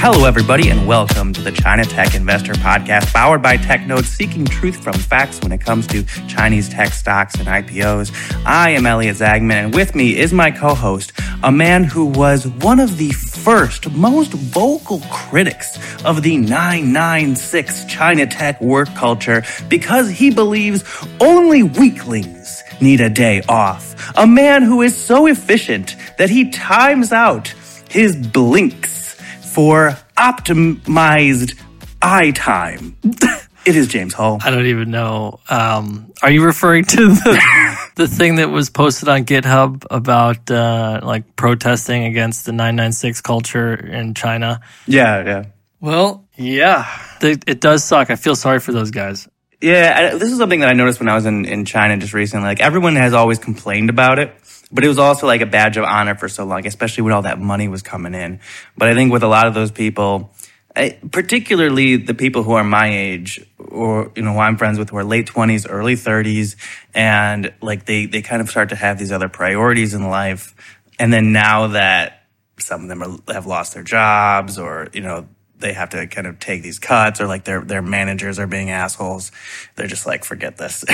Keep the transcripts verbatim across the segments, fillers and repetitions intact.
Hello, everybody, and welcome to the China Tech Investor Podcast, powered by TechNode, seeking truth from facts when it comes to Chinese tech stocks and I P Os. I am Elliot Zagman, and with me is my co-host, a man who was one of the first, most vocal critics of the nine nine six China tech work culture because he believes only weaklings need a day off. A man who is so efficient that he times out his blinks for optimized eye time. It is James Hull. I don't even know. Um, are you referring to the, the thing that was posted on GitHub about uh, like protesting against the nine nine six culture in China? Yeah, yeah. Well, yeah, it, it does suck. I feel sorry for those guys. Yeah, I, this is something that I noticed when I was in, in China just recently. Like, everyone has always complained about it, but it was also like a badge of honor for so long, especially when all that money was coming in. But I think with a lot of those people, I, particularly the people who are my age, or, you know, who I'm friends with, who are late twenties, early thirties, and like they, they kind of start to have these other priorities in life. And then now that some of them are, have lost their jobs, or, you know, they have to kind of take these cuts, or like their their managers are being assholes, they're just like, forget this.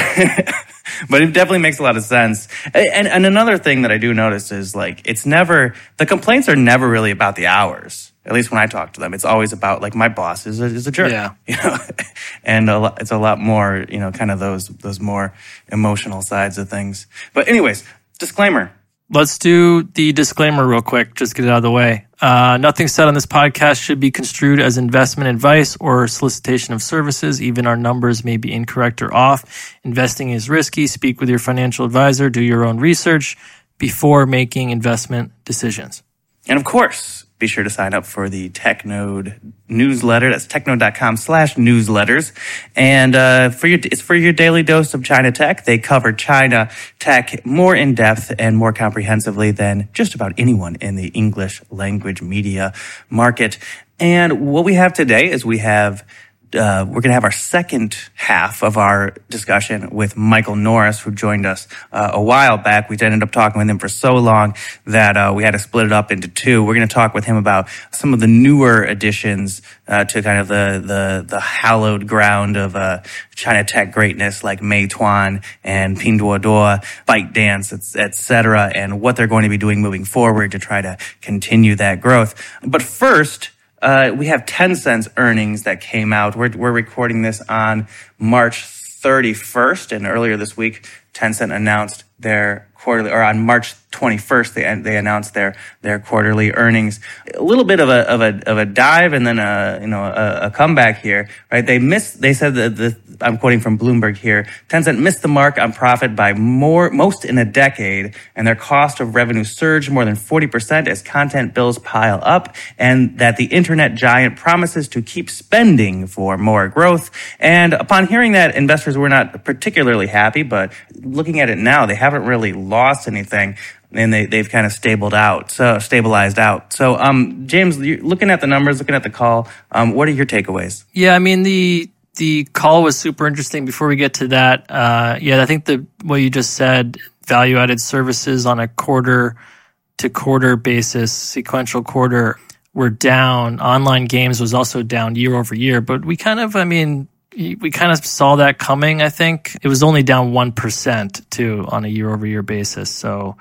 But it definitely makes a lot of sense. And, and another thing that I do notice is like, it's never, the complaints are never really about the hours. At least when I talk to them, it's always about like, my boss is a, is a jerk. Yeah. You know, and a lot, it's a lot more, you know, kind of those those more emotional sides of things. But anyways, disclaimer. Let's do the disclaimer real quick. Just get it out of the way. Uh, nothing said on this podcast should be construed as investment advice or solicitation of services. Even our numbers may be incorrect or off. Investing is risky. Speak with your financial advisor. Do your own research before making investment decisions. And of course, be sure to sign up for the TechNode newsletter. That's technode.com slash newsletters. And uh, for your, it's for your daily dose of China tech. They cover China tech more in depth and more comprehensively than just about anyone in the English language media market. And what we have today is we have Uh, we're going to have our second half of our discussion with Michael Norris, who joined us uh, a while back. We ended up talking with him for so long that uh, we had to split it up into two. We're going to talk with him about some of the newer additions uh, to kind of the the, the hallowed ground of uh, China tech greatness, like Meituan and Pinduoduo, ByteDance, et cetera, and what they're going to be doing moving forward to try to continue that growth. But first, Uh, we have Tencent's earnings that came out. We're, we're recording this on March thirty-first, and earlier this week, Tencent announced their quarterly, or on March twenty-first, they they announced their their quarterly earnings. A little bit of a of a of a dive, and then a you know a, a comeback here, right? They missed. They said that the I'm quoting from Bloomberg here. Tencent missed the mark on profit by more most in a decade, and their cost of revenue surged more than forty percent as content bills pile up, and that the internet giant promises to keep spending for more growth. And upon hearing that, investors were not particularly happy, but looking at it now, they haven't really lost anything, and they, they've kind of stabled out, so stabilized out. So, um, James, you're looking at the numbers, looking at the call, um, what are your takeaways? Yeah, I mean, the the call was super interesting. Before we get to that, uh, yeah, I think the what you just said, value-added services on a quarter-to-quarter basis, sequential quarter, were down. Online games was also down year over year, but we kind of, I mean, we kind of saw that coming, I think. It was only down one percent, too, on a year-over-year basis. So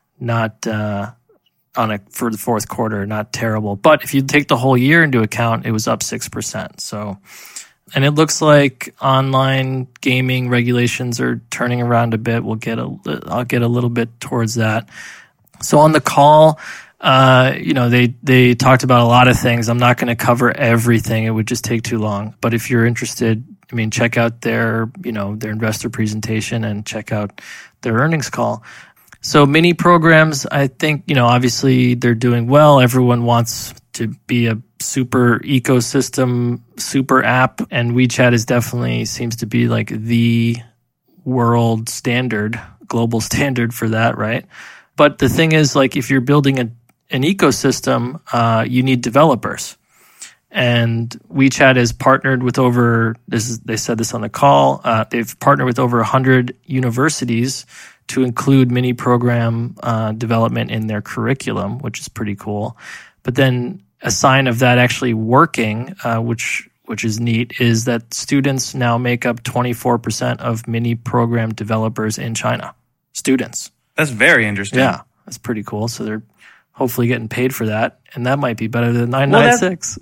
not uh, on a for the fourth quarter, not terrible. But if you take the whole year into account, it was up six percent. So, and it looks like online gaming regulations are turning around a bit. We'll get a, I'll get a little bit towards that. So on the call, Uh, you know, they, they talked about a lot of things. I'm not going to cover everything. It would just take too long. But if you're interested, I mean, check out their, you know, their investor presentation and check out their earnings call. So mini programs, I think, you know, obviously they're doing well. Everyone wants to be a super ecosystem, super app. And WeChat is definitely seems to be like the world standard, global standard for that, right? But the thing is, like, if you're building a an ecosystem, uh, you need developers. And WeChat is partnered with over, this is, they said this on the call, uh, they've partnered with over one hundred universities to include mini program uh, development in their curriculum, which is pretty cool. But then a sign of that actually working, uh, which which is neat, is that students now make up twenty-four percent of mini program developers in China. Students. That's very interesting. Yeah, that's pretty cool. So they're hopefully getting paid for that, and that might be better than nine ninety-six.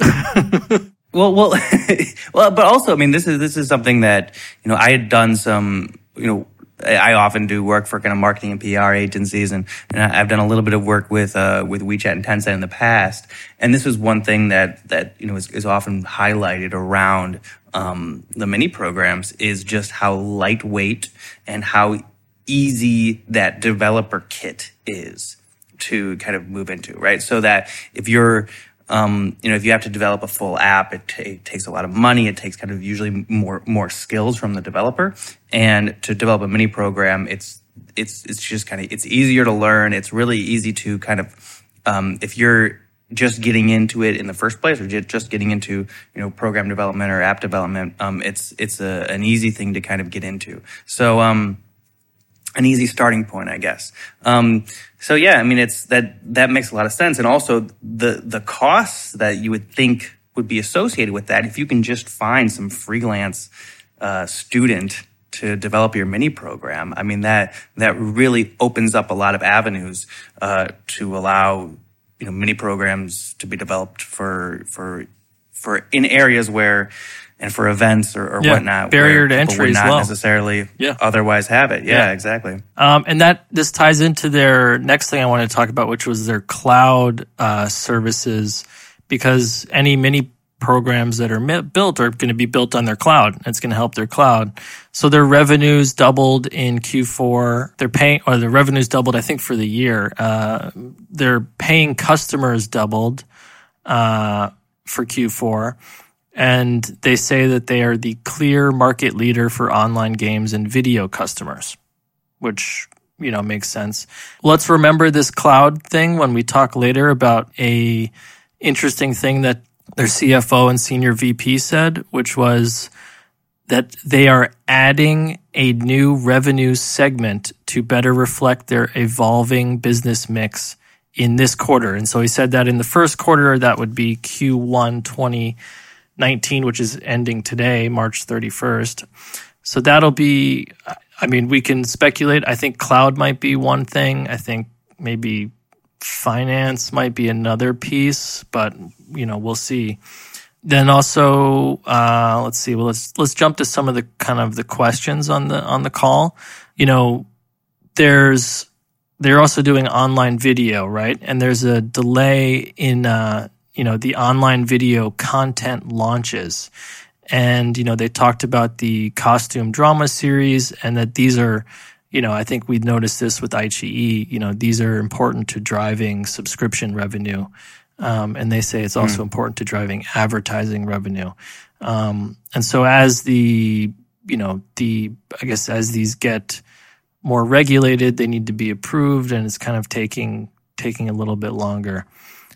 Well, well, well, but also, I mean, this is this is something that, you know, I had done some, you know, I often do work for kind of marketing and P R agencies, and, and I've done a little bit of work with uh, with WeChat and Tencent in the past. And this is one thing that that you know is, is often highlighted around um, the mini programs, is just how lightweight and how easy that developer kit is to kind of move into, right? So that if you're Um, you know, if you have to develop a full app, it, t- it takes a lot of money. It takes kind of usually more more skills from the developer. And to develop a mini program, it's it's it's just kind of it's easier to learn. It's really easy to kind of um, if you're just getting into it in the first place, or just getting into you know program development or app development, um, it's it's a, an easy thing to kind of get into. So. Um, An easy starting point, I guess. Um, so yeah, I mean, it's that that makes a lot of sense, and also the the costs that you would think would be associated with that. If you can just find some freelance uh, student to develop your mini program, I mean that that really opens up a lot of avenues uh, to allow you know mini programs to be developed for for for in areas where. And for events or, or yeah, whatnot, barrier to people entry would as not well. necessarily yeah. otherwise have it. Yeah, yeah. exactly. Um, and that this ties into their next thing I wanted to talk about, which was their cloud uh, services, because any mini programs that are mi- built are going to be built on their cloud. It's going to help their cloud. So their revenues doubled in Q four. They're paying, or their revenues doubled, I think, for the year. Uh, their paying customers doubled uh, for Q four. And they say that they are the clear market leader for online games and video customers, which, you know, makes sense. Let's remember this cloud thing when we talk later about a interesting thing that their C F O and senior V P said, which was that they are adding a new revenue segment to better reflect their evolving business mix in this quarter. And so he said that in the first quarter, that would be Q one twenty nineteen, which is ending today, March thirty-first. So that'll be, I mean, we can speculate. I think cloud might be one thing. I think maybe finance might be another piece, but, you know, we'll see. Then also, uh, let's see, well, let's, let's jump to some of the kind of the questions on the, on the call. You know, there's, they're also doing online video, right? And there's a delay in, uh, you know, the online video content launches. And, you know, they talked about the costume drama series, and that these are, you know, I think we'd noticed this with iQIYI, you know, these are important to driving subscription revenue. Um, and they say it's also mm. important to driving advertising revenue. Um, and so as the, you know, the, I guess as these get more regulated, they need to be approved, and it's kind of taking, taking a little bit longer.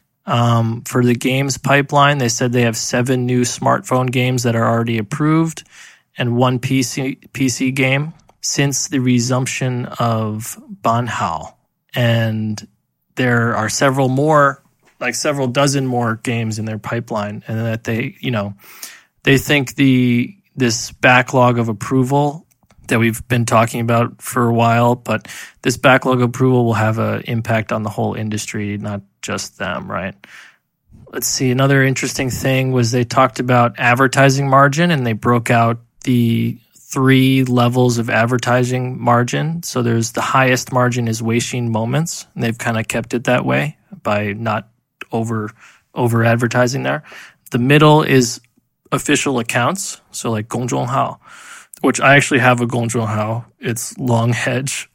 Um, for the games pipeline, they said they have seven new smartphone games that are already approved and one P C, P C game since the resumption of Banhao. And there are several more, like several dozen more games in their pipeline, and that they, you know, they think the, this backlog of approval that we've been talking about for a while, but this backlog of approval will have an impact on the whole industry, not just them, right? Let's see. Another interesting thing was they talked about advertising margin, and they broke out the three levels of advertising margin. So there's the highest margin is Weixin Moments, and they've kind of kept it that way by not over over advertising there. The middle is official accounts, so like Gongzhonghao, which I actually have a Gongzhonghao. It's Longhedge,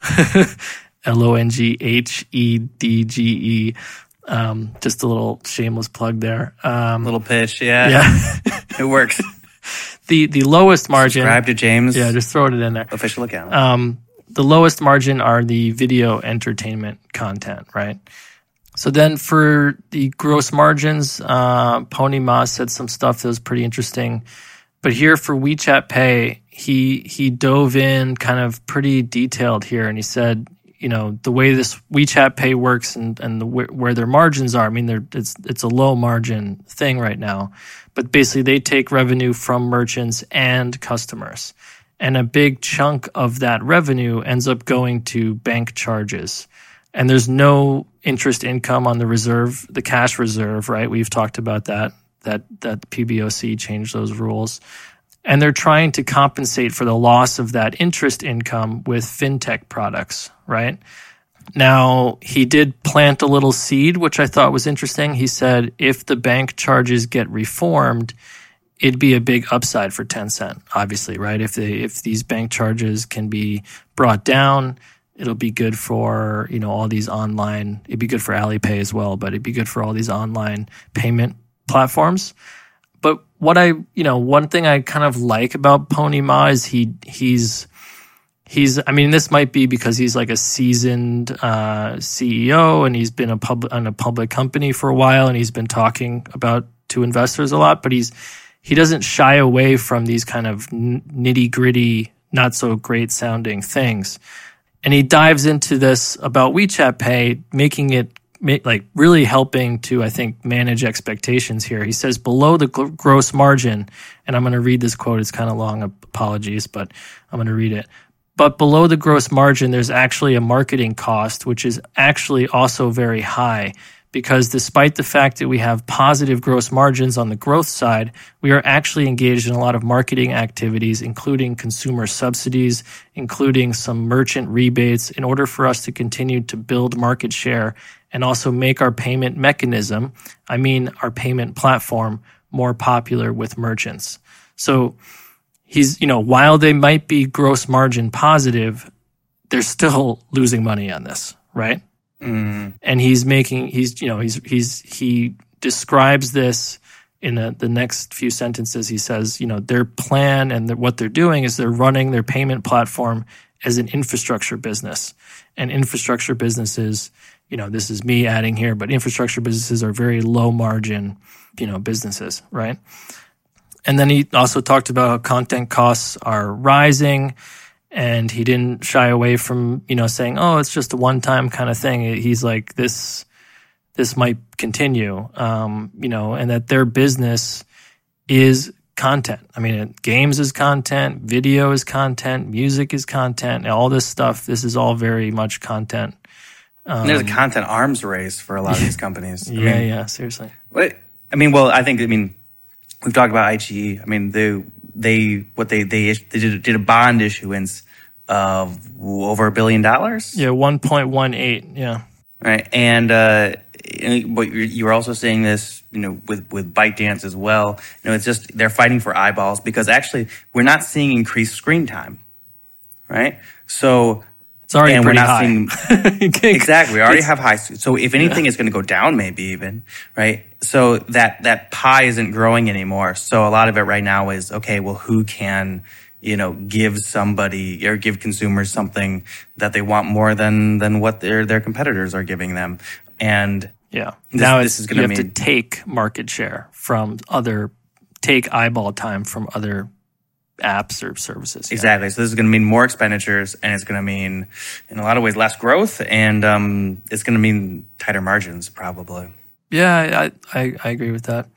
L O N G H E D G E. Um, just a little shameless plug there. Um, little pitch, yeah. Yeah. It works. The the lowest margin. Subscribe to James. Yeah, just throw it in there. Official account. Um, the lowest margin are the video entertainment content, right? So then for the gross margins, uh, Pony Ma said some stuff that was pretty interesting. But here for WeChat Pay, he he dove in kind of pretty detailed here, and he said, you know, the way this WeChat Pay works and, and the, where their margins are, I mean, they're, it's, it's a low margin thing right now. But basically, they take revenue from merchants and customers. And a big chunk of that revenue ends up going to bank charges. And there's no interest income on the reserve, the cash reserve, right? We've talked about that, that, that P B O C changed those rules. And they're trying to compensate for the loss of that interest income with fintech products, right? Now, he did plant a little seed, which I thought was interesting. He said if the bank charges get reformed, it'd be a big upside for Tencent, obviously, right? If they if these bank charges can be brought down, it'll be good for, you know, all these online, it'd be good for Alipay as well, but it'd be good for all these online payment platforms. But what I, you know, one thing I kind of like about Pony Ma is he he's he's I mean, this might be because he's like a seasoned uh, C E O and he's been a pub on a public company for a while and he's been talking about to investors a lot, but he's he doesn't shy away from these kind of nitty gritty, not so great sounding things. And he dives into this about WeChat Pay, making it like really helping to, I think, manage expectations here. He says below the gl- gross margin, and I'm going to read this quote. It's kind of long, apologies, but I'm going to read it. But below the gross margin, there's actually a marketing cost, which is actually also very high because despite the fact that we have positive gross margins on the growth side, we are actually engaged in a lot of marketing activities, including consumer subsidies, including some merchant rebates in order for us to continue to build market share and also make our payment mechanism, I mean our payment platform, more popular with merchants. So he's, you know, while they might be gross margin positive, they're still losing money on this, right? Mm. And he's making, he's, you know, he's, he's, he describes this in a, the next few sentences. He says, you know, their plan and the, what they're doing is they're running their payment platform as an infrastructure business. And infrastructure businesses, you know, this is me adding here, but infrastructure businesses are very low margin, you know, businesses, right? And then he also talked about how content costs are rising, and he didn't shy away from, you know, saying, oh, it's just a one-time kind of thing. He's like, this, this might continue, um, you know, and that their business is content. I mean, games is content, video is content, music is content, all this stuff. This is all very much content. Um, there's a content arms race for a lot of these companies. I yeah, mean, yeah, seriously. What, I mean, well, I think, I mean, we've talked about I G E. I mean, they, they, what they, they, they did, did a bond issuance of over a billion dollars. Yeah, one point one eight. Yeah. Right. And, uh, but you were also saying this, you know, with, with ByteDance as well. You know, it's just, they're fighting for eyeballs because actually we're not seeing increased screen time. Right. So, it's already and pretty we're not high. Seeing, exactly. We already have high. So if anything, yeah. It's going to go down maybe even, right? So that, that pie isn't growing anymore. So a lot of it right now is, okay, well, who can, you know, give somebody or give consumers something that they want more than, than what their, their competitors are giving them. And yeah, this, now this is going to mean you have to take market share from other, take eyeball time from other apps or services. Yeah. Exactly. So this is going to mean more expenditures, and it's going to mean, in a lot of ways, less growth, and um, it's going to mean tighter margins, probably. Yeah, I, I, I agree with that.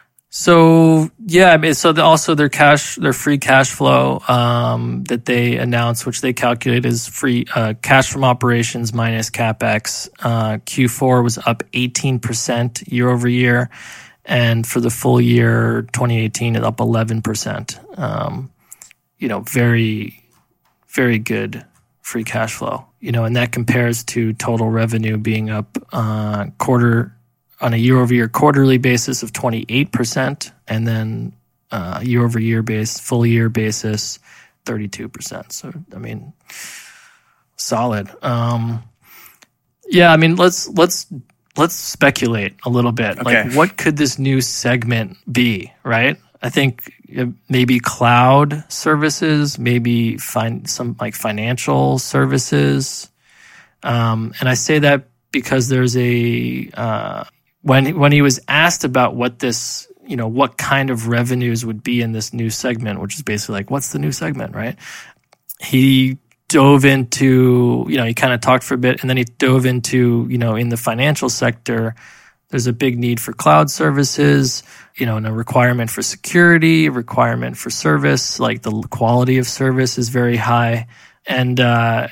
So yeah, I mean, so the, also their cash, their free cash flow um, that they announced, which they calculate as free uh, cash from operations minus capex. Uh, Q four was up eighteen percent year over year, and for the full year twenty eighteen, it's up eleven percent. Um, you know, very, very good free cash flow. You know, and that compares to total revenue being up uh, quarter. on a year-over-year quarterly basis of twenty-eight percent, and then uh, year-over-year base, full-year basis, thirty-two percent. So, I mean, solid. Um, yeah, I mean, let's let's let's speculate a little bit. Okay. Like, what could this new segment be? Right? I think maybe cloud services, maybe find some like financial services, um, and I say that because there's a uh, When when he was asked about what this, you know, what kind of revenues would be in this new segment, which is basically like, what's the new segment, right? He dove into, you know, he kind of talked for a bit, and then he dove into, you know, in the financial sector, there's a big need for cloud services, you know, and a requirement for security, a requirement for service, like the quality of service is very high. And uh,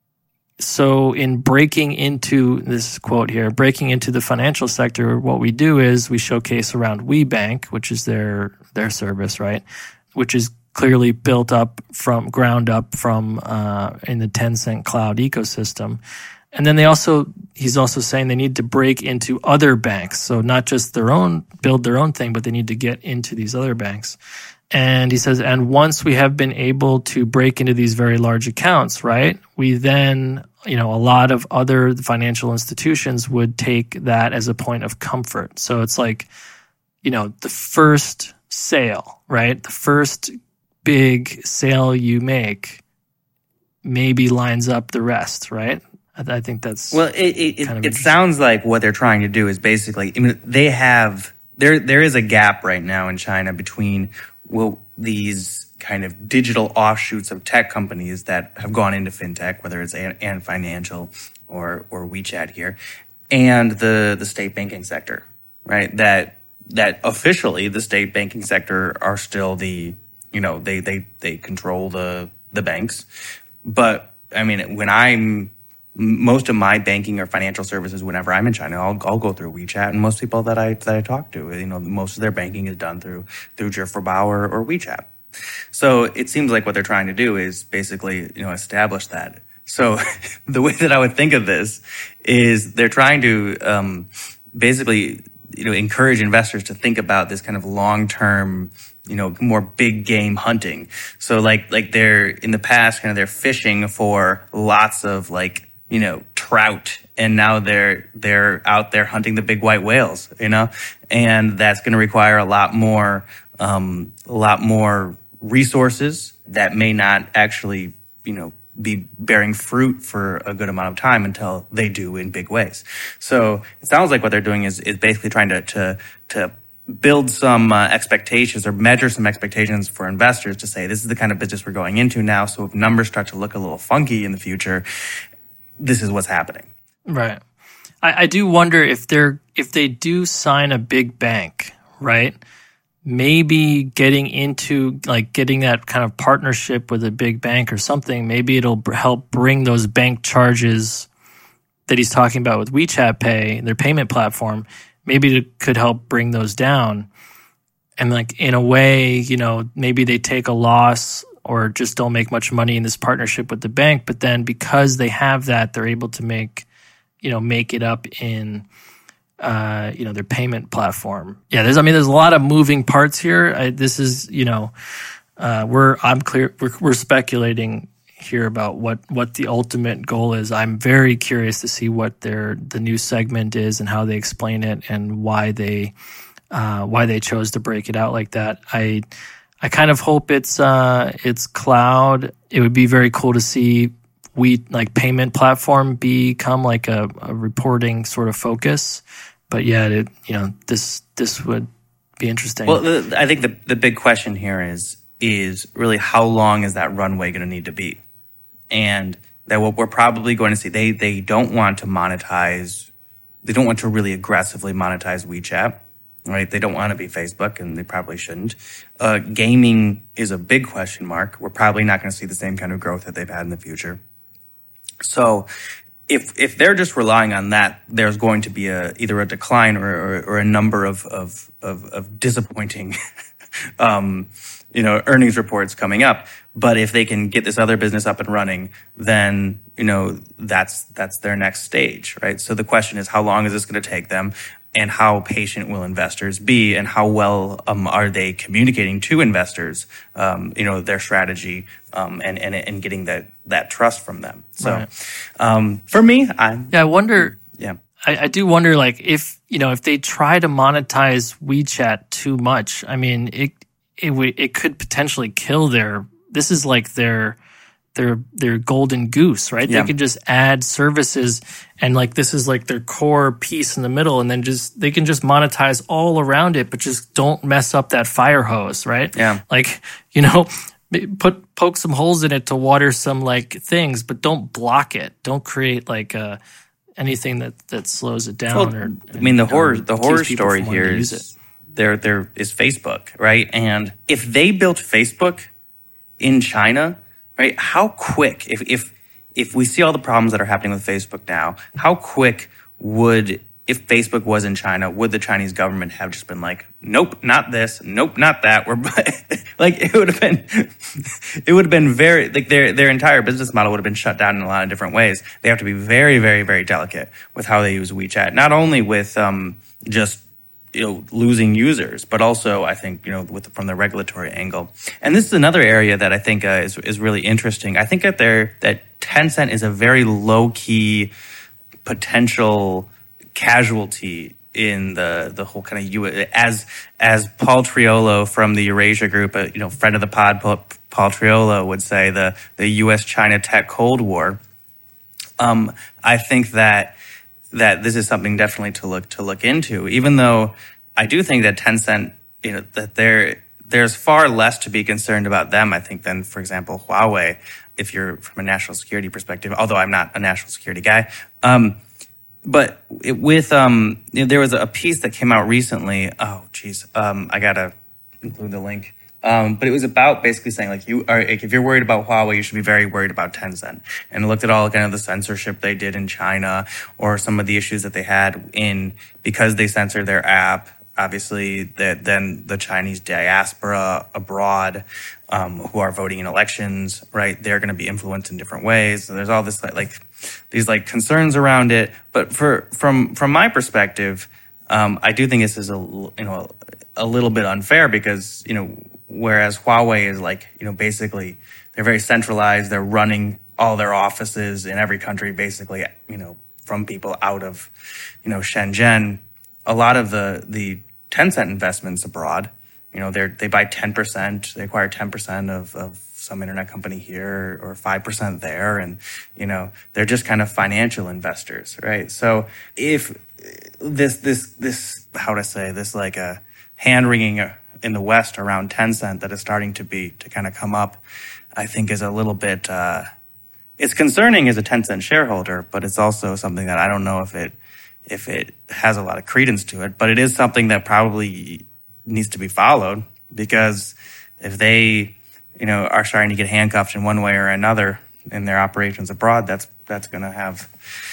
so in breaking into, this quote here, breaking into the financial sector, what we do is we showcase around WeBank, which is their their service, right, which is clearly built up from ground up from uh, in the Tencent cloud ecosystem. And then they also, he's also saying they need to break into other banks. So not just their own, build their own thing, but they need to get into these other banks. And he says, and once we have been able to break into these very large accounts, right, we then, you know, a lot of other financial institutions would take that as a point of comfort. So it's like, you know, the first sale, right, the first big sale you make maybe lines up the rest, right? I, I think that's well. It it, kind of it sounds like what they're trying to do is basically. I mean, they have there there is a gap right now in China between well these kind of digital offshoots of tech companies that have gone into fintech, whether it's Ant Financial or or WeChat here, and the the state banking sector, right? That that officially the state banking sector are still the you know they they they control the the banks, but I mean when I'm most of my banking or financial services, whenever I'm in China, I'll, I'll go through WeChat, and most people that I that I talk to, you know, most of their banking is done through through Zhifubao or, or WeChat. So it seems like what they're trying to do is basically, you know, establish that. So the way that I would think of this is they're trying to um, basically, you know, encourage investors to think about this kind of long-term, you know, more big game hunting. So like like they're in the past, kind of they're fishing for lots of like, you know, trout, and now they're they're out there hunting the big white whales, you know, and that's going to require a lot more um, a lot more resources that may not actually, you know, be bearing fruit for a good amount of time until they do in big ways. So it sounds like what they're doing is is basically trying to to to build some uh, expectations or measure some expectations for investors to say this is the kind of business we're going into now. So if numbers start to look a little funky in the future, this is what's happening. Right. I, I do wonder if they're if they do sign a big bank, right? Maybe getting into like getting that kind of partnership with a big bank or something, maybe it'll b- help bring those bank charges that he's talking about with WeChat Pay, their payment platform. Maybe it could help bring those down. And like in a way, you know, maybe they take a loss or just don't make much money in this partnership with the bank, but then because they have that, they're able to make, you know, make it up in, uh, you know, their payment platform. Yeah, there's, I mean, there's a lot of moving parts here. I, this is, you know, uh, we're, I'm clear, we're, we're speculating here about what, what the ultimate goal is. I'm very curious to see what their, the new segment is and how they explain it and why they, uh, why they chose to break it out like that. I, I kind of hope it's, uh, it's cloud. It would be very cool to see we like payment platform become like a, a reporting sort of focus. But yeah, it, you know, this, this would be interesting. Well, the, I think the, the big question here is, is really how long is that runway going to need to be? And that what we're probably going to see, they they don't want to monetize, they don't want to really aggressively monetize WeChat, right? They don't want to be Facebook, and they probably shouldn't. Uh, gaming is a big question mark. We're probably not going to see the same kind of growth that they've had in the future. So if if they're just relying on that, there's going to be a either a decline or or, or a number of of of, of disappointing um, you know, earnings reports coming up. But if they can get this other business up and running, then, you know, that's that's their next stage, right? So the question is, how long is this going to take them? And how patient will investors be? And how well um, are they communicating to investors, um, you know, their strategy um, and, and and getting that, that trust from them? So right. um, for me, I yeah, I wonder. Yeah, I, I do wonder, like, if you know, if they try to monetize WeChat too much, I mean, it it w- it could potentially kill their. This is like their their their golden goose, right? Yeah. They could just add services, and like this is like their core piece in the middle, and then just they can just monetize all around it, but just don't mess up that fire hose, right? Yeah. Like, you know, put poke some holes in it to water some like things, but don't block it. Don't create like uh, anything that, that slows it down. Well, or I mean, the horror the horror keeps people story from wanting here to use is there there is Facebook, right? And if they built Facebook in China, right, how quick if if if we see all the problems that are happening with Facebook now, how quick would, if Facebook was in China, would the Chinese government have just been like, nope, not this, nope, not that? We're like, it would have been, it would have been very, like their their entire business model would have been shut down in a lot of different ways. They have to be very, very, very delicate with how they use WeChat, not only with um, just, you know, losing users, but also I think, you know, with from the regulatory angle. And this is another area that I think uh, is is really interesting. I think that there that Tencent is a very low key potential casualty in the the whole kind of U S, as as Paul Triolo from the Eurasia Group, a, you know, friend of the pod, Paul, Paul Triolo would say, the the U S China tech Cold War. Um, I think that that this is something definitely to look to look into. Even though I do think that Tencent, you know, that there there's far less to be concerned about them, I think, than, for example, Huawei. If you're from a national security perspective, although I'm not a national security guy. Um, But it, with um, you know, there was a piece that came out recently. Oh, geez, um, I gotta include the link. Um, but it was about basically saying like you are, like, if you're worried about Huawei, you should be very worried about Tencent. And looked at all kind of the censorship they did in China, or some of the issues that they had in because they censored their app. Obviously, that then the Chinese diaspora abroad, um, who are voting in elections, right? They're going to be influenced in different ways. So there's all this like, like these like concerns around it. But for from from my perspective, um, I do think this is a you know a little bit unfair because you know whereas Huawei is like you know basically they're very centralized. They're running all their offices in every country, basically you know from people out of you know Shenzhen. A lot of the the Tencent investments abroad, you know, they they buy ten percent, they acquire ten percent of, of some internet company here or five percent there. And, you know, they're just kind of financial investors, right? So if this, this, this, how to say, this like a hand wringing in the West around Tencent that is starting to be, to kind of come up, I think is a little bit, uh, it's concerning as a Tencent shareholder, but it's also something that I don't know if it, if it has a lot of credence to it, but it is something that probably needs to be followed because if they, you know, are starting to get handcuffed in one way or another in their operations abroad, that's that's going to have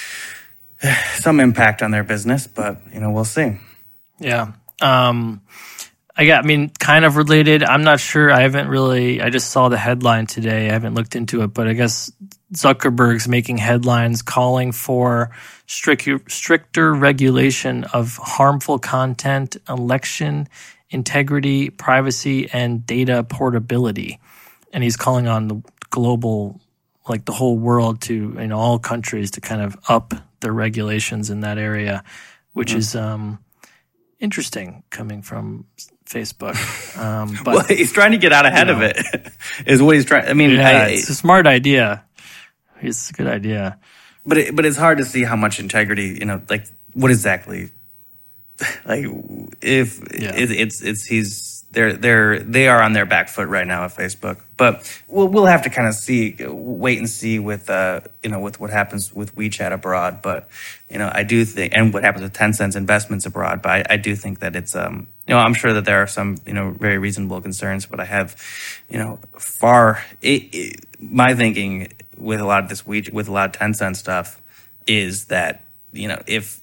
some impact on their business, but, you know, we'll see. Yeah. Um, I got, I mean, kind of related. I'm not sure. I haven't really, I just saw the headline today. I haven't looked into it, but I guess Zuckerberg's making headlines calling for strict, stricter regulation of harmful content, election integrity, privacy, and data portability. And he's calling on the global, like the whole world to, you know, all countries to kind of up their regulations in that area, which mm-hmm. is um, interesting coming from Facebook. Um, but well, he's trying to get out ahead you know, of it, is what he's trying. I mean, yeah, I, it's a smart idea. It's a good idea. But it, but it's hard to see how much integrity, you know, like what exactly, like if yeah. it, it's it's he's they're they're they are on their back foot right now at Facebook. But we'll we'll have to kind of see, wait and see with uh you know with what happens with WeChat abroad. But you know, I do think, and what happens with Tencent's investments abroad. But I, I do think that it's um you know I'm sure that there are some you know very reasonable concerns. But I have you know far it, it, my thinking with a lot of this WeChat, with a lot of Tencent stuff is that you know if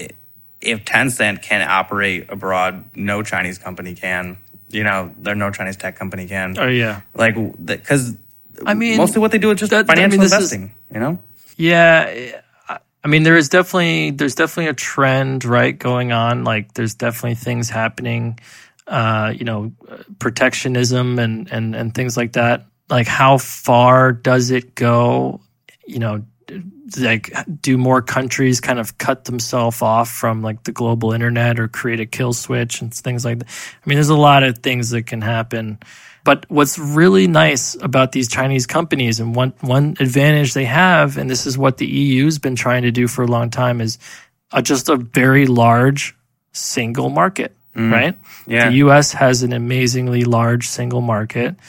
if Tencent can operate abroad, no Chinese company can. You know, there no Chinese tech company can. Oh yeah, like because I mean, mostly what they do is just that, financial I mean, investing. Is, you know. Yeah, I mean, there is definitely there's definitely a trend right going on. Like, there's definitely things happening. Uh, you know, protectionism and and and things like that. Like, how far does it go? You know, like, do more countries kind of cut themselves off from like the global internet or create a kill switch and things like that? I mean, there's a lot of things that can happen. But what's really nice about these Chinese companies, and one one advantage they have, and this is what the E U's been trying to do for a long time, is a, just a very large single market, mm. right? Yeah. The U S has an amazingly large single market.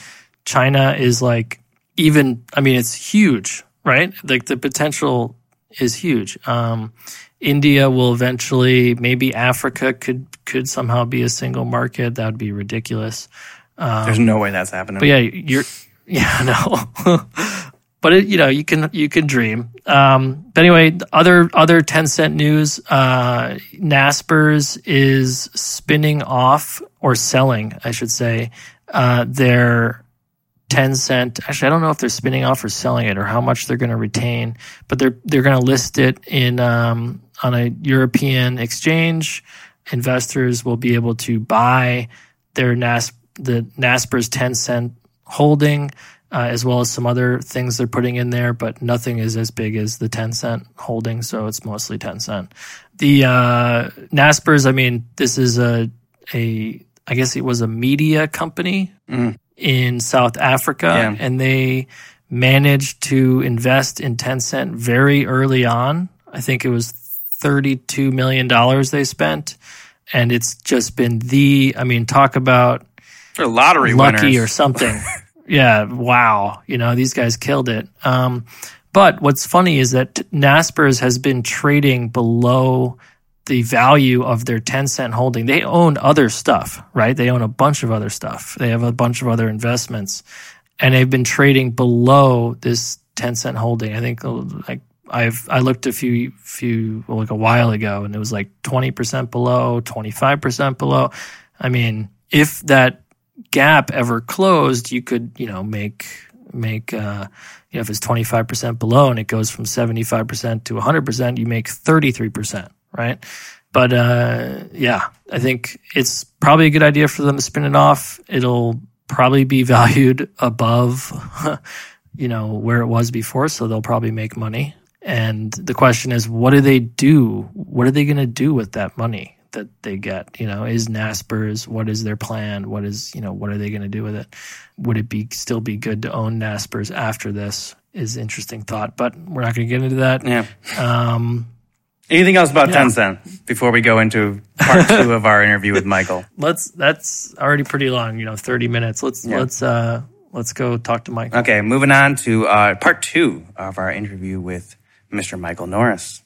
China is like even, I mean, it's huge, right? Like the potential is huge. Um, India will eventually, maybe Africa could could somehow be a single market. That would be ridiculous. Um, There's no way that's happening. But yeah, you're yeah no. But it, you know, you can you can dream. Um, but anyway, other other Tencent news: uh, Naspers is spinning off or selling, I should say, uh, their Tencent. Actually, I don't know if they're spinning off or selling it, or how much they're going to retain. But they're they're going to list it in um, on a European exchange. Investors will be able to buy their Nas the Naspers Tencent holding. Uh, as well as some other things they're putting in there, but nothing is as big as the Tencent holding, so it's mostly Tencent. The uh, Naspers, I mean, this is a, a, I guess it was a media company mm. in South Africa, yeah. and they managed to invest in Tencent very early on. I think it was thirty-two million dollars they spent, and it's just been the, I mean, talk about They're lottery lucky winners. or something. Yeah, wow. You know, these guys killed it. Um, but what's funny is that Naspers has been trading below the value of their Tencent holding. They own other stuff, right? They own a bunch of other stuff. They have a bunch of other investments. And they've been trading below this Tencent holding. I think like I've I looked a few few well, like a while ago, and it was like twenty percent below, twenty-five percent below. I mean, if that gap ever closed, you could, you know, make make uh, you know, if it's twenty-five percent below and it goes from seventy-five percent to one hundred percent, you make thirty-three percent, right? But uh, yeah, I think it's probably a good idea for them to spin it off. It'll probably be valued above, you know, where it was before, so they'll probably make money. And the question is, what do they do? What are they going to do with that money that they get? You know, is Naspers, what is their plan? What is, you know, what are they going to do with it? Would it be still be good to own Naspers after this? Is interesting thought, but we're not going to get into that. Yeah. Um, Anything else about yeah. Tencent before we go into part two of our interview with Michael? Let's. That's already pretty long. You know, thirty minutes. Let's yeah. let's uh, let's go talk to Michael. Okay, moving on to uh, part two of our interview with Mister Michael Norris.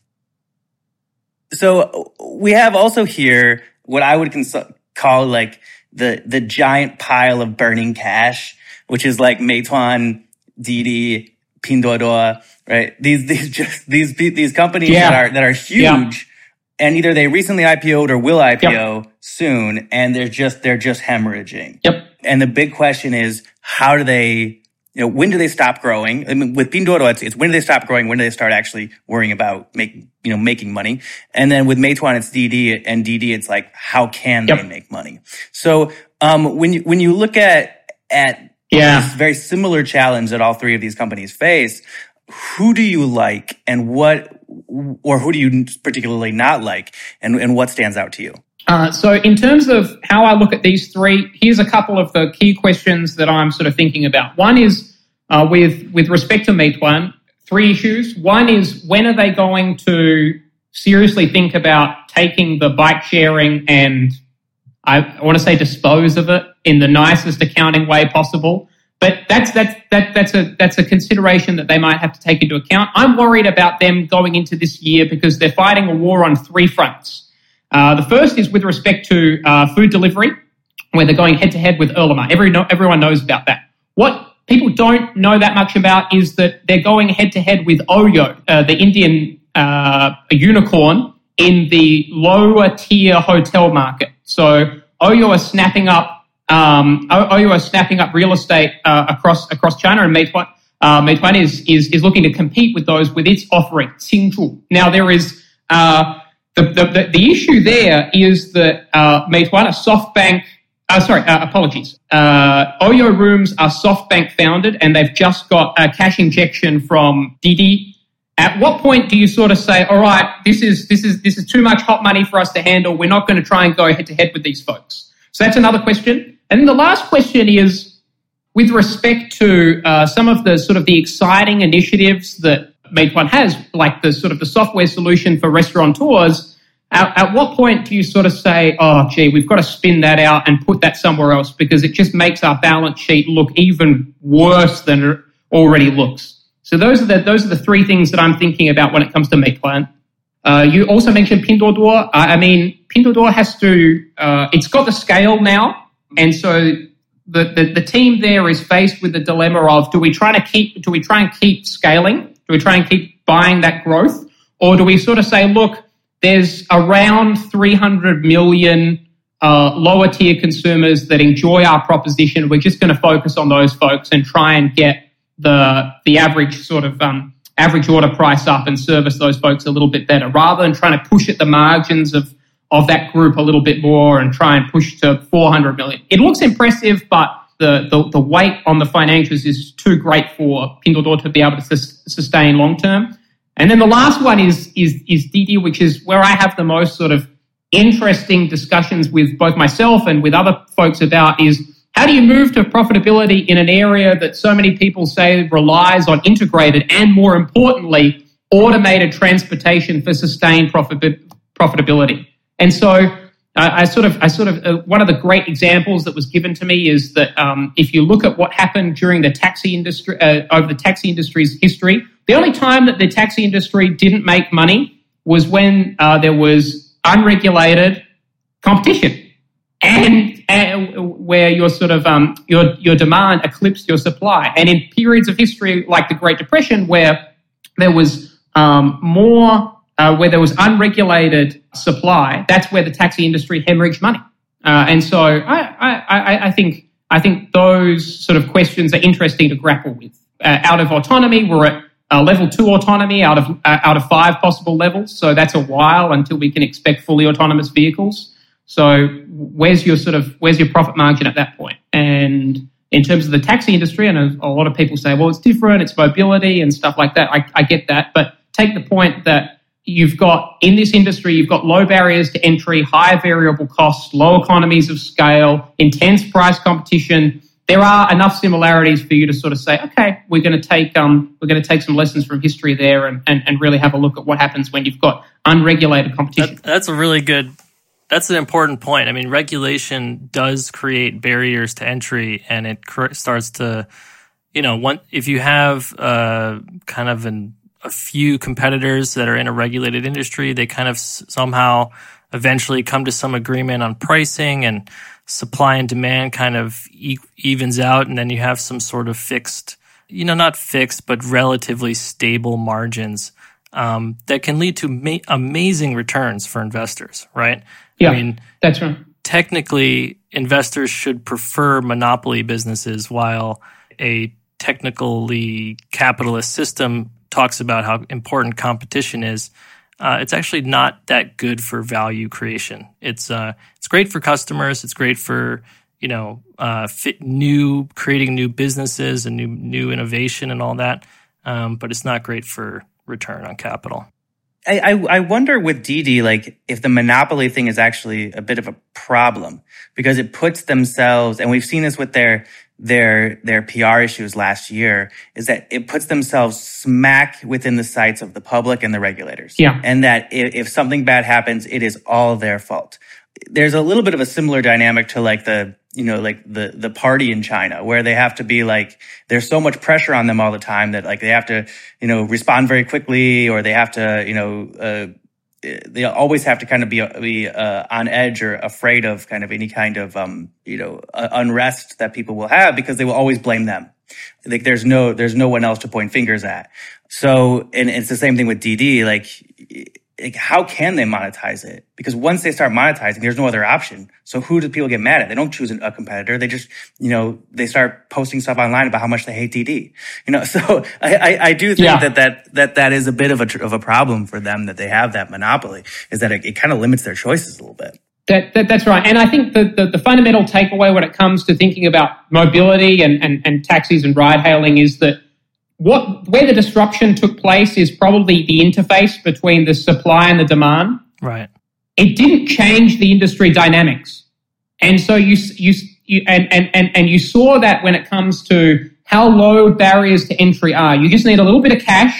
So we have also here what I would cons- call like the the giant pile of burning cash, which is like Meituan, Didi, Pinduoduo, right? These these just these these companies yeah. that are that are huge, yeah. and either they recently I P O'd or will I P O yep. soon, and they're just they're just hemorrhaging. Yep. And the big question is, how do they? You know, when do they stop growing? I mean, with Pinduoduo, it's, it's when do they stop growing? When do they start actually worrying about make, you know, making money? And then with Meituan, it's Didi, and Didi, it's like, how can yep. they make money? So, um, when you, when you look at, at yeah. this very similar challenge that all three of these companies face, who do you like and what, or who do you particularly not like, and, and what stands out to you? Uh, so in terms of how I look at these three, here's a couple of the key questions that I'm sort of thinking about. One is uh, with with respect to Meituan, three issues. One is, when are they going to seriously think about taking the bike sharing and, I, I want to say, dispose of it in the nicest accounting way possible? But that's that's that that's a that's a consideration that they might have to take into account. I'm worried about them going into this year because they're fighting a war on three fronts. Uh, the first is with respect to uh, food delivery, where they're going head-to-head with Ele.me. Every, no, everyone knows about that. What people don't know that much about is that they're going head-to-head with Oyo, uh, the Indian uh, unicorn, in the lower-tier hotel market. So Oyo are snapping up um, Oyo are snapping up real estate uh, across across China, and Meituan, uh, Meituan is, is, is looking to compete with those with its offering, Xingzhu. Now, there is... Uh, The, the, the issue there is that uh, Meituan, a SoftBank, uh, sorry, uh, apologies. Uh, Oyo Rooms are SoftBank founded, and they've just got a cash injection from Didi. At what point do you sort of say, all right, this is this is this is too much hot money for us to handle. We're not going to try and go head to head with these folks. So that's another question. And then the last question is with respect to uh, some of the sort of the exciting initiatives that Meituan has, like the sort of the software solution for restaurateurs. At, at what point do you sort of say, oh, gee, we've got to spin that out and put that somewhere else because it just makes our balance sheet look even worse than it already looks? So those are the those are the three things that I'm thinking about when it comes to Meituan. Uh, you also mentioned Pinduoduo. I, I mean, Pinduoduo has to, uh, it's got the scale now, and so the, the the team there is faced with the dilemma of do we try to keep do we try and keep scaling? Do we try and keep buying that growth, or do we sort of say, look, there's around three hundred million uh, lower tier consumers that enjoy our proposition. We're just going to focus on those folks and try and get the the average sort of um, average order price up and service those folks a little bit better, rather than trying to push at the margins of of that group a little bit more and try and push to four hundred million. It looks impressive, but the the, the weight on the financials is too great for Pinduoduo to be able to sus- sustain long term. And then the last one is is is Didi, which is where I have the most sort of interesting discussions with both myself and with other folks about is how do you move to profitability in an area that so many people say relies on integrated and, more importantly, automated transportation for sustained profit, profitability. And so uh, I sort of, I sort of, uh, one of the great examples that was given to me is that um, if you look at what happened during the taxi industry, uh, over the taxi industry's history, the only time that the taxi industry didn't make money was when uh, there was unregulated competition, and, and where your sort of um, your your demand eclipsed your supply. And in periods of history like the Great Depression, where there was um, more, uh, where there was unregulated supply, that's where the taxi industry hemorrhaged money. Uh, and so I, I, I think I think those sort of questions are interesting to grapple with. Uh, out of autonomy, we're at Uh, level two autonomy out of uh, out of five possible levels. So that's a while until we can expect fully autonomous vehicles. So where's your sort of where's your profit margin at that point? And in terms of the taxi industry, and a, a lot of people say, well, it's different, it's mobility and stuff like that. I, I get that, but take the point that you've got in this industry, you've got low barriers to entry, high variable costs, low economies of scale, intense price competition. There are enough similarities for you to sort of say, okay, we're going to take um, we're going to take some lessons from history there, and, and, and really have a look at what happens when you've got unregulated competition. That, that's a really good. That's an important point. I mean, regulation does create barriers to entry, and it cr- starts to, you know, one, if you have uh, kind of an, a few competitors that are in a regulated industry, they kind of s- somehow eventually come to some agreement on pricing, and supply and demand kind of e- evens out, and then you have some sort of fixed, you know, not fixed, but relatively stable margins um, that can lead to ma- amazing returns for investors, right? Yeah, I mean, that's right. Technically, investors should prefer monopoly businesses, while a technically capitalist system talks about how important competition is. Uh, it's actually not that good for value creation. It's uh, it's great for customers. It's great for, you know, uh, fit new creating new businesses and new new innovation and all that. Um, but it's not great for return on capital. I, I I wonder with Didi, like, if the monopoly thing is actually a bit of a problem, because it puts themselves, and we've seen this with their their their P R issues last year, is that it puts themselves smack within the sights of the public and the regulators. Yeah. And that if, if something bad happens, it is all their fault. There's a little bit of a similar dynamic to like the, you know, like the, the party in China, where they have to be like, there's so much pressure on them all the time that like they have to, you know, respond very quickly, or they have to, you know, uh, they always have to kind of be, be uh, on edge or afraid of kind of any kind of, um, you know, uh, unrest that people will have, because they will always blame them. Like there's no, there's no one else to point fingers at. So, and it's the same thing with Didi. Like, like, how can they monetize it? Because once they start monetizing, there's no other option. So who do people get mad at? They don't choose a competitor. They just, you know, they start posting stuff online about how much they hate Didi. You know, so I, I, I do think yeah. that, that, that, that is a bit of a, of a problem for them, that they have that monopoly, is that it, it kind of limits their choices a little bit. That, that, that's right. And I think the, the, the fundamental takeaway when it comes to thinking about mobility and, and, and taxis and ride hailing is that What where the disruption took place is probably the interface between the supply and the demand. Right. It didn't change the industry dynamics, and so you you, you and, and and and you saw that when it comes to how low barriers to entry are. You just need a little bit of cash,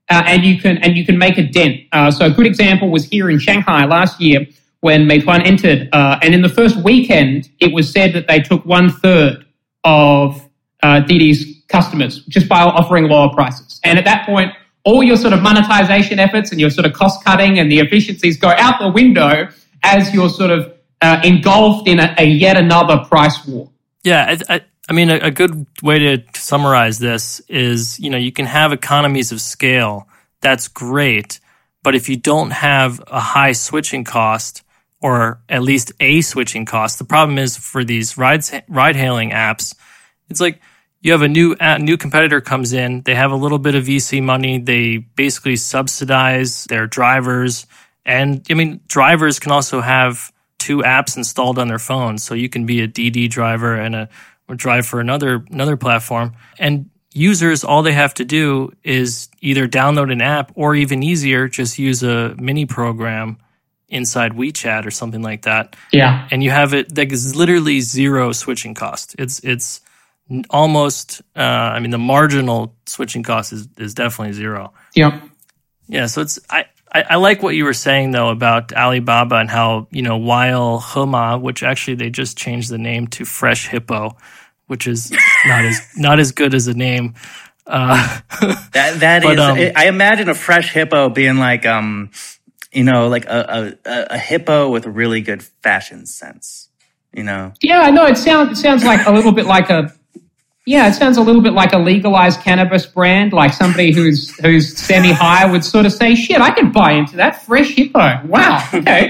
uh, and you can and you can make a dent. Uh, so a good example was here in Shanghai last year when Meituan entered, uh, and in the first weekend, it was said that they took one third of uh, Didi's customers just by offering lower prices. And at that point, all your sort of monetization efforts and your sort of cost cutting and the efficiencies go out the window as you're sort of uh, engulfed in a, a yet another price war. Yeah, I, I, I mean, a, a good way to summarize this is, you know, you can have economies of scale. That's great. But if you don't have a high switching cost, or at least a switching cost, the problem is for these ride ride hailing apps, it's like you have a new a new competitor comes in, they have a little bit of V C money, they basically subsidize their drivers, and I mean drivers can also have two apps installed on their phones, so you can be a Didi driver and a or drive for another another platform, and users, all they have to do is either download an app or even easier, just use a mini program inside WeChat or something like that. Yeah. And you have it that is literally zero switching cost. It's it's almost, uh, I mean, the marginal switching cost is, is definitely zero. Yeah. Yeah. So it's, I, I, I like what you were saying though about Alibaba and how, you know, while Hema, which actually they just changed the name to Fresh Hippo, which is not as, not as good as a name. Uh, that, that but, is, um, I imagine a Fresh Hippo being like, um, you know, like a, a, a hippo with a really good fashion sense, you know? Yeah, I know. It sounds, it sounds like a little bit like a, yeah, it sounds a little bit like a legalized cannabis brand, like somebody who's who's semi-high would sort of say, shit, I can buy into that. Fresh Hippo. Wow, okay.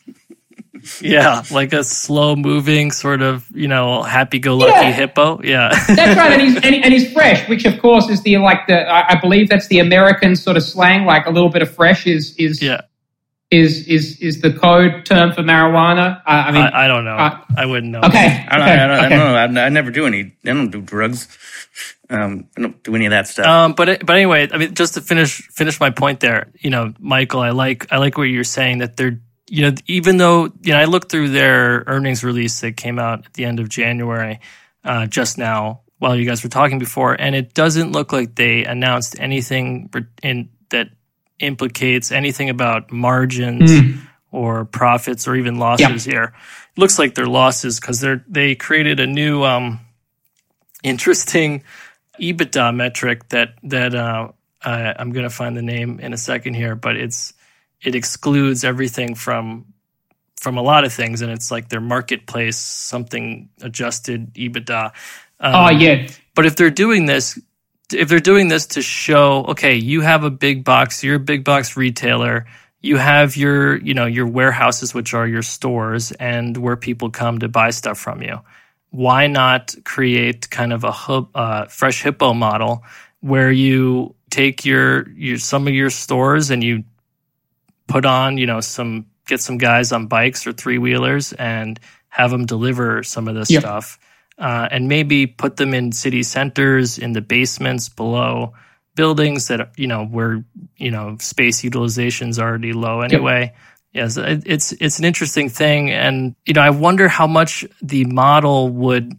Yeah, like a slow-moving sort of, you know, happy-go-lucky yeah. hippo. Yeah, that's right, and he's and, he, and he's fresh, which of course is the like the I, I believe that's the American sort of slang. Like a little bit of fresh is is yeah. is is is the code term for marijuana. Uh, I mean, I, I don't know. Uh, I wouldn't know. Okay, I don't, okay, I don't, okay. I don't know. I, I never do any. I don't do drugs. Um, I don't do any of that stuff. Um, but but anyway, I mean, just to finish finish my point there, you know, Michael, I like I like what you're saying that they're, you know, even though, you know, I looked through their earnings release that came out at the end of January, uh, just now while you guys were talking before, and it doesn't look like they announced anything in that implicates anything about margins mm. or profits or even losses yep. here. It looks like they're losses because they're they created a new um, interesting EBITDA metric that that uh, uh, I'm going to find the name in a second here, but it's it excludes everything from from a lot of things, and it's like their marketplace something adjusted EBITDA. Um, oh yeah, but if they're doing this, if they're doing this to show, okay, you have a big box, you're a big box retailer, you have your you know your warehouses, which are your stores, and where people come to buy stuff from you. Why not create kind of a hub, uh, Fresh Hippo model where you take your, your some of your stores and you put on, you know, some get some guys on bikes or three wheelers and have them deliver some of this yep. stuff, uh, and maybe put them in city centers, in the basements below buildings that, you know, where, you know, space utilization is already low anyway. Yep. Yes, it's it's an interesting thing, and you know, I wonder how much the model would,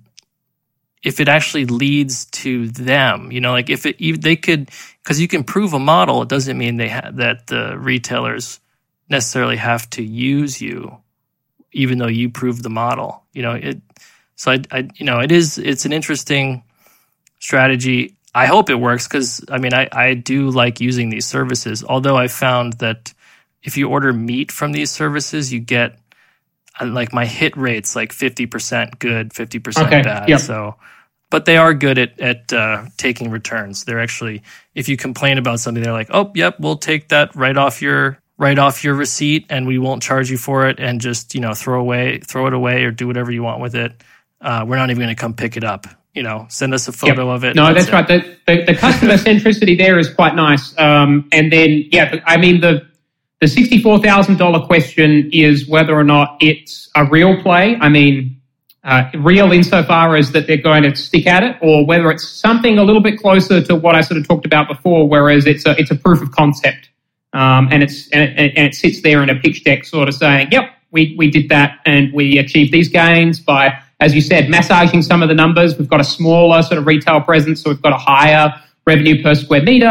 if it actually leads to them. You know, like if it they could, because you can prove a model, it doesn't mean they ha- that the retailers necessarily have to use you, even though you prove the model. You know, it. So I, I you know, it is it's an interesting strategy. I hope it works because I mean, I I do like using these services, although I found that if you order meat from these services, you get like my hit rate's like fifty percent good, fifty percent okay. bad. Yep. So, but they are good at at uh, taking returns. They're actually, if you complain about something, they're like, oh, yep, we'll take that right off your right off your receipt, and we won't charge you for it, and just, you know, throw away throw it away or do whatever you want with it. Uh, we're not even going to come pick it up. You know, send us a photo yep. of it. No, that's, that's right. The, the the customer centricity there is quite nice. Um, and then yeah, I mean the. The sixty-four thousand dollars question is whether or not it's a real play. I mean, uh, real insofar as that they're going to stick at it, or whether it's something a little bit closer to what I sort of talked about before, whereas it's a, it's a proof of concept. Um, and it's and it, and it sits there in a pitch deck sort of saying, yep, we, we did that and we achieved these gains by, as you said, massaging some of the numbers. We've got a smaller sort of retail presence, so we've got a higher revenue per square meter. Uh,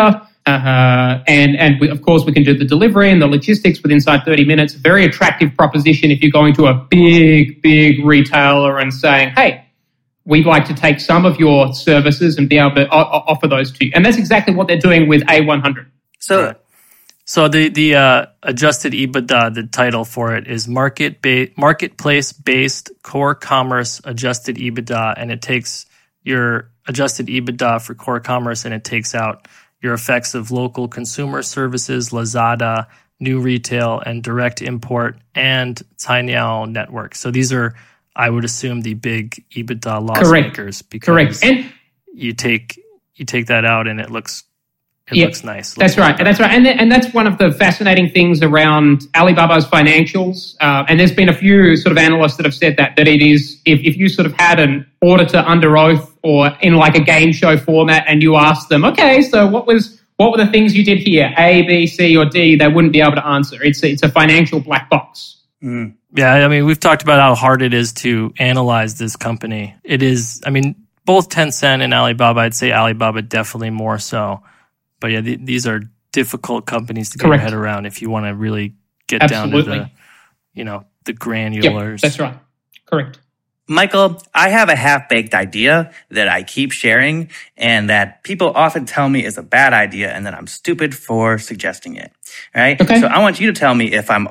Uh, and and we, of course, we can do the delivery and the logistics within inside thirty minutes. Very attractive proposition if you're going to a big, big retailer and saying, hey, we'd like to take some of your services and be able to o- offer those to you. And that's exactly what they're doing with A one hundred. So, so the the uh, adjusted EBITDA, the title for it is market ba- marketplace based core commerce adjusted EBITDA, and it takes your adjusted EBITDA for core commerce and it takes out your effects of local consumer services, Lazada, new retail, and direct import, and Cainiao network. So these are, I would assume, the big EBITDA loss Correct. makers because Correct. And you take you take that out and it looks it yeah, looks nice. That's right. And that's right. And, th- and that's one of the fascinating things around Alibaba's financials. Uh, and there's been a few sort of analysts that have said that, that it is, if, if you sort of had an auditor under oath or in like a game show format and you asked them, okay, so what was, what were the things you did here? A, B, C, or D? They wouldn't be able to answer. It's a, it's a financial black box. mm. Yeah, I mean, we've talked about how hard it is to analyze this company. It is, I mean, both Tencent and Alibaba, I'd say Alibaba definitely more so. But yeah, th- these are difficult companies to get Correct. your head around if you want to really get Absolutely. down to the, you know, the granulars. Yep, that's right. Correct. Michael, I have a half-baked idea that I keep sharing and that people often tell me is a bad idea and that I'm stupid for suggesting it. Right? Okay. So I want you to tell me if I'm,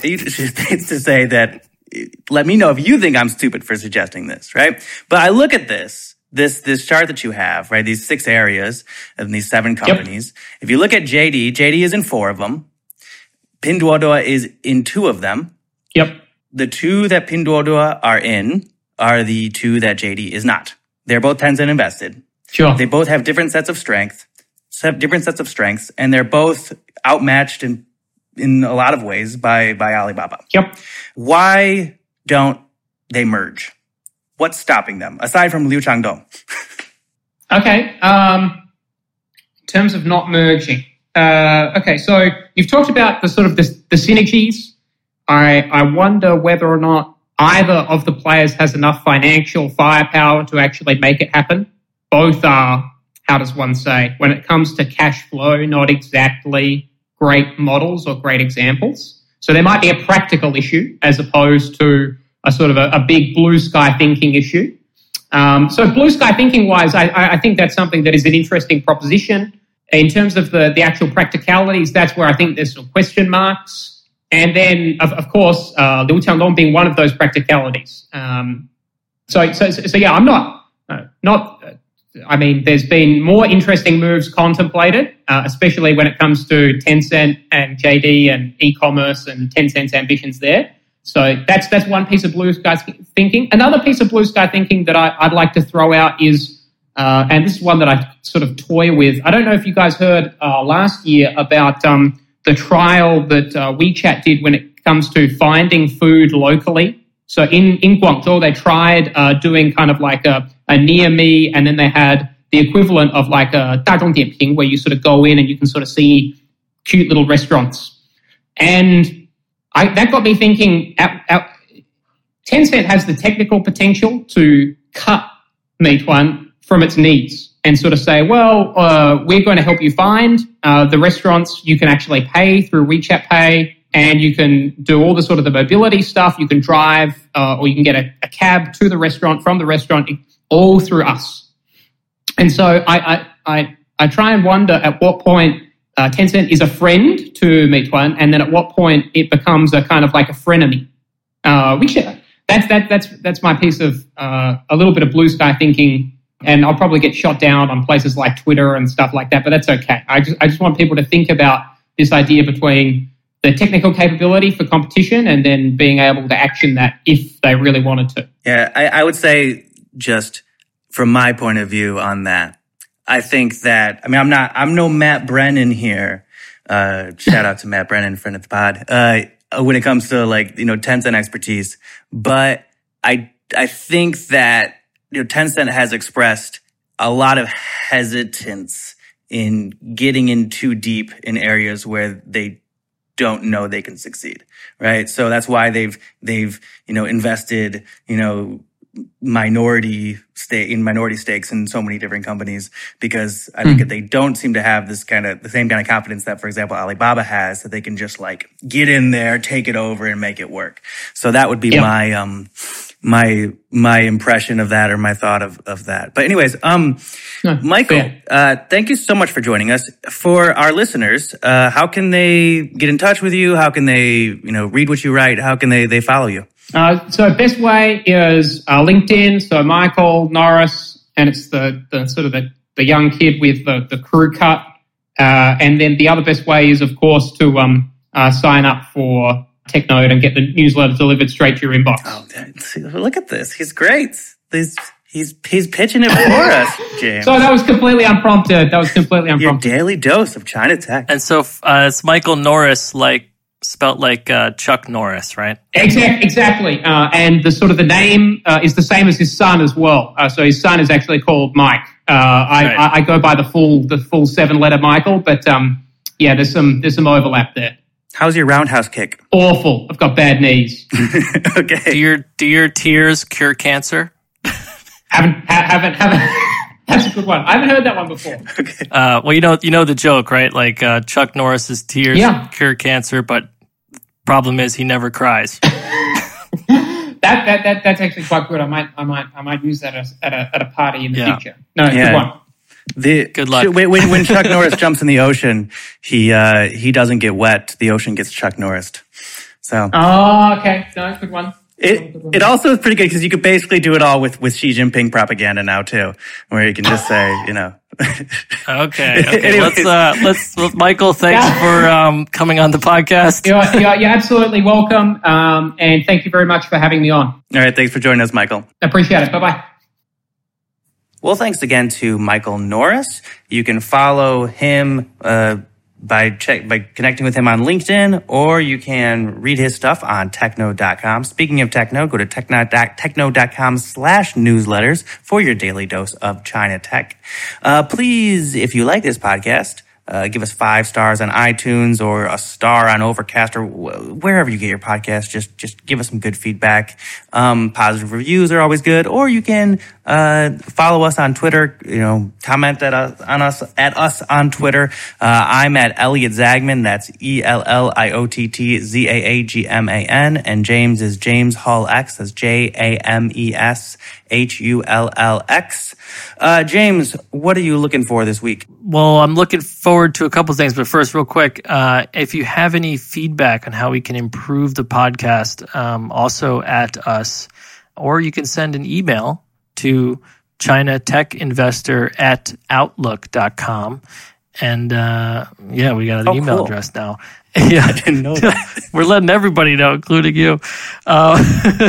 it's to say that, let me know if you think I'm stupid for suggesting this, right? But I look at this, this, this chart that you have, right? These six areas and these seven companies. Yep. If you look at J D, J D is in four of them. Pinduoduo is in two of them. Yep. The two that Pinduoduo are in are the two that J D is not. They're both Tencent invested. Sure. They both have different sets of strength, different sets of strengths, and they're both outmatched in in a lot of ways by by Alibaba. Yep. Why don't they merge? What's stopping them aside from Liu Changdong? Okay. Um, in terms of not merging, uh, okay. So you've talked about the sort of the, the synergies. I I wonder whether or not either of the players has enough financial firepower to actually make it happen. Both are, how does one say, when it comes to cash flow, not exactly great models or great examples. So there might be a practical issue as opposed to a sort of a, a big blue sky thinking issue. Um, so blue sky thinking wise, I, I think that's something that is an interesting proposition. In terms of the, the actual practicalities, that's where I think there's some question marks. And then, of, of course, uh, Liu Changdong being one of those practicalities. Um, so, so, so yeah, I'm not, uh, not, uh, I mean, there's been more interesting moves contemplated, uh, especially when it comes to Tencent and J D and e-commerce and Tencent's ambitions there. So that's that's one piece of blue sky thinking. Another piece of blue sky thinking that I, I'd like to throw out is, uh, and this is one that I sort of toy with. I don't know if you guys heard uh, last year about um, the trial that uh, WeChat did when it comes to finding food locally. So in, in Guangzhou, they tried uh, doing kind of like a, a near me, and then they had the equivalent of like a 大众点评, where you sort of go in and you can sort of see cute little restaurants. And I, that got me thinking, at, at, Tencent has the technical potential to cut Meituan from its needs and sort of say, well, uh, we're going to help you find uh, the restaurants. You can actually pay through WeChat Pay, and you can do all the sort of the mobility stuff. You can drive uh, or you can get a, a cab to the restaurant, from the restaurant, all through us. And so I, I, I, I try and wonder at what point Uh, Tencent is a friend to Meituan, and then at what point it becomes a kind of like a frenemy. Uh, which that's that that's that's my piece of uh, a little bit of blue sky thinking, and I'll probably get shot down on places like Twitter and stuff like that. But that's okay. I just I just want people to think about this idea between the technical capability for competition and then being able to action that if they really wanted to. Yeah, I, I would say just from my point of view on that. I think that, I mean, I'm not, I'm no Matt Brennan here. Uh, shout out to Matt Brennan, friend of the pod. Uh, when it comes to like, you know, Tencent expertise. But I, I think that, you know, Tencent has expressed a lot of hesitance in getting in too deep in areas where they don't know they can succeed. Right. So that's why they've, they've, you know, invested, you know, minority stake in minority stakes in so many different companies, because I think mm. that they don't seem to have this kind of the same kind of confidence that, for example, Alibaba has, that they can just like get in there, take it over, and make it work. So that would be yep. my um my my impression of that, or my thought of of that. But anyways, um, no, Michael, yeah. uh, thank you so much for joining us. For our listeners, uh, how can they get in touch with you? How can they, you know, read what you write? How can they they follow you? Uh, so best way is uh, LinkedIn. So Michael Norris, and it's the, the sort of the, the young kid with the, the crew cut. Uh, and then the other best way is, of course, to um, uh, sign up for TechNode and get the newsletter delivered straight to your inbox. Oh, see, look at this. He's great. He's he's he's pitching it for us, James. So that was completely unprompted. That was completely unprompted. Your daily dose of China tech. And so uh, it's Michael Norris, like spelt like uh, Chuck Norris, right? Exactly, exactly. Uh, and the sort of the name uh, is the same as his son as well. Uh, so his son is actually called Mike. Uh, I, right. I, I go by the full the full seven letter Michael, but um, yeah, there's some there's some overlap there. How's your roundhouse kick? Awful. I've got bad knees. Okay. Do your do your tears cure cancer? haven't ha- haven't haven't. That's a good one. I haven't heard that one before. Okay. Uh, well, you know, you know the joke, right? Like uh, Chuck Norris's tears yeah. cure cancer, but problem is he never cries. that, that that that's actually quite good. I might I might I might use that as, at a at a party in the yeah. future. No, yeah. good one. The, Good luck. When, when Chuck Norris jumps in the ocean, he uh, he doesn't get wet. The ocean gets Chuck Norris. So. Oh, okay. No, good one. It it also is pretty good because you could basically do it all with, with Xi Jinping propaganda now too, where you can just say, you know. okay. Okay. let's uh, let's well, Michael. Thanks yeah. for um, coming on the podcast. You're, you're, you're absolutely welcome, um, and thank you very much for having me on. All right. Thanks for joining us, Michael. Appreciate it. Bye bye. Well, thanks again to Michael Norris. You can follow him uh, by check by connecting with him on LinkedIn, or you can read his stuff on technode dot com. Speaking of Technode, go to technode dot com slash newsletters for your daily dose of China tech. Uh, please, if you like this podcast, Uh, give us five stars on iTunes or a star on Overcast or wh- wherever you get your podcast. Just, just give us some good feedback. Um, positive reviews are always good. Or you can, uh, follow us on Twitter, you know, comment at us, on us, at us on Twitter. Uh, I'm at Elliot Zagman. That's E L L I O T T Z A A G M A N. And James is James Hull X. That's J A M E S H U L L X. Uh, James, what are you looking for this week? Well, I'm looking forward to a couple of things, but first, real quick, uh, if you have any feedback on how we can improve the podcast, um, also at us, or you can send an email to China Tech Investor at outlook dot com. And, uh, yeah, we got an oh, email cool. address now. Yeah, I didn't know that. We're letting everybody know, including you. Uh,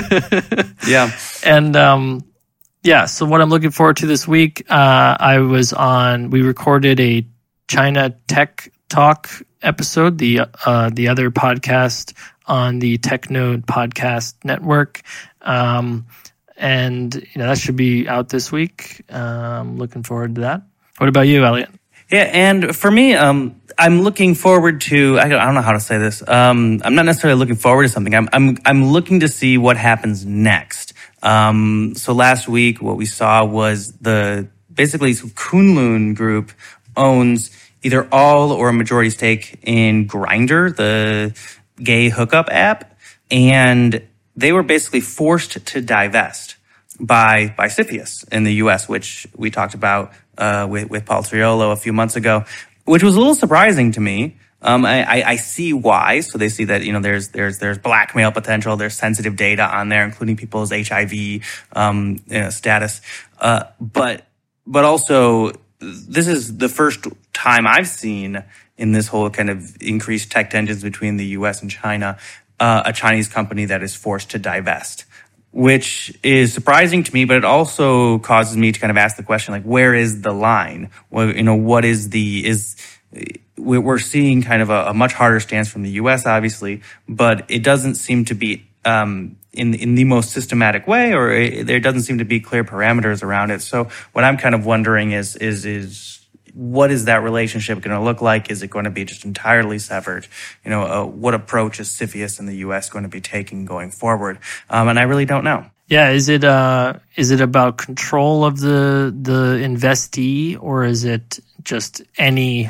yeah. And, um, yeah, so what I'm looking forward to this week, uh, I was on, we recorded a China Tech Talk episode, the uh, the other podcast on the TechNode Podcast Network. Um, and, you know, that should be out this week. Um, looking forward to that. What about you, Elliot? Yeah, and for me, um, I'm looking forward to, I don't, I don't know how to say this. Um, I'm not necessarily looking forward to something. I'm, I'm, I'm looking to see what happens next. Um, so last week, what we saw was the, basically Kunlun Group owns either all or a majority stake in Grindr, the gay hookup app. And they were basically forced to divest by, by CFIUS in the U S, which we talked about, uh, with, with Paul Triolo a few months ago, which was a little surprising to me. Um, I, I, I see why. So they see that, you know, there's, there's, there's blackmail potential. There's sensitive data on there, including people's H I V, um, you know, status. Uh, but, but also this is the first time I've seen in this whole kind of increased tech tensions between the U S and China, uh, a Chinese company that is forced to divest, which is surprising to me, but it also causes me to kind of ask the question, like, where is the line? Well, you know, what is the, is, we're seeing kind of a, a much harder stance from the U S, obviously, but it doesn't seem to be um, in in the most systematic way, or it, there doesn't seem to be clear parameters around it. So what I'm kind of wondering is is is what is that relationship going to look like? Is it going to be just entirely severed? You know, uh, what approach is CFIUS in the U S going to be taking going forward? Um, and I really don't know. Yeah, is it uh is it about control of the the investee, or is it just any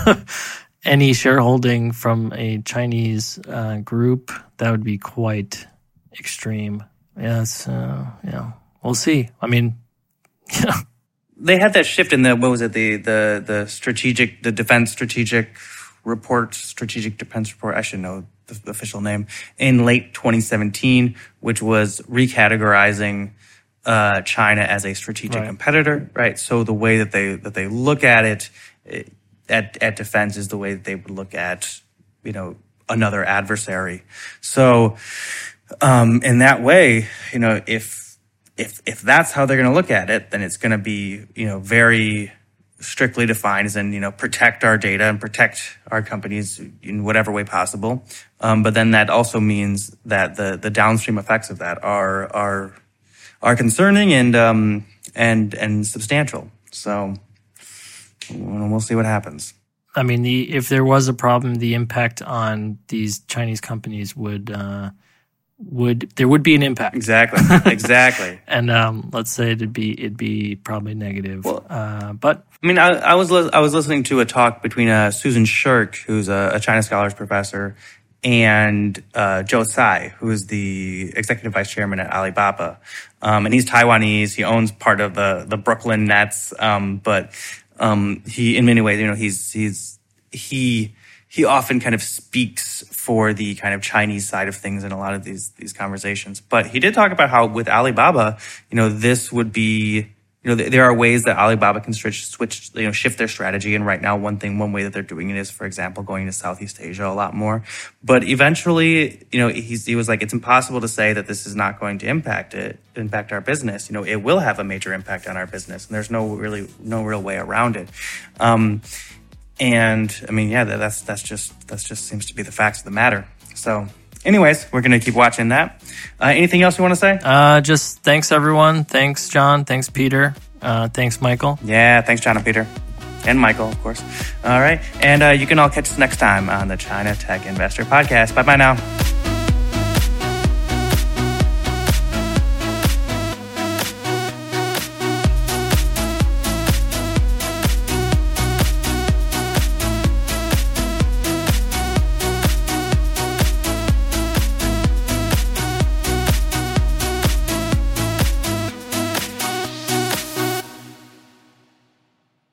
any shareholding from a Chinese uh, group? That would be quite extreme. Yes, uh, yeah, we'll see. I mean, yeah. They had that shift in the what was it the the the strategic the defense strategic report strategic defense report I should know the official name in late twenty seventeen, which was recategorizing uh, China as a strategic right. competitor, right? So the way that they that they look at it, it at at defense is the way that they would look at you know another adversary. So um, in that way, you know if if if that's how they're going to look at it, then it's going to be you know very strictly defined as in, you know, protect our data and protect our companies in whatever way possible. Um, but then that also means that the the downstream effects of that are are are concerning and um and and substantial. So we'll see what happens. I mean, the if there was a problem, the impact on these Chinese companies would uh, would there would be an impact. Exactly, exactly. And um, let's say it'd be it'd be probably negative. Well, uh, but I mean, I, I was li- I was listening to a talk between uh, Susan Shirk, who's a, a China Scholars professor, and uh, Joe Tsai, who is the executive vice chairman at Alibaba, um, and he's Taiwanese. He owns part of the the Brooklyn Nets, um, but um, he, in many ways, you know, he's he's he. He often kind of speaks for the kind of Chinese side of things in a lot of these these conversations. But he did talk about how with Alibaba, you know, this would be, you know, there are ways that Alibaba can switch, switch, you know, shift their strategy. And right now, one thing, one way that they're doing it is, for example, going to Southeast Asia a lot more. But eventually, you know, he's, he was like, it's impossible to say that this is not going to impact it, impact our business. You know, it will have a major impact on our business, and there's no really, no real way around it. Um, And I mean, yeah, that's that's just that's just seems to be the facts of the matter. So, anyways, we're gonna keep watching that. Uh, anything else you want to say? Uh, just thanks everyone. Thanks John. Thanks Peter. Uh, thanks Michael. Yeah, thanks John and Peter, and Michael, of course. All right, and uh, you can all catch us next time on the China Tech Investor Podcast. Bye bye now.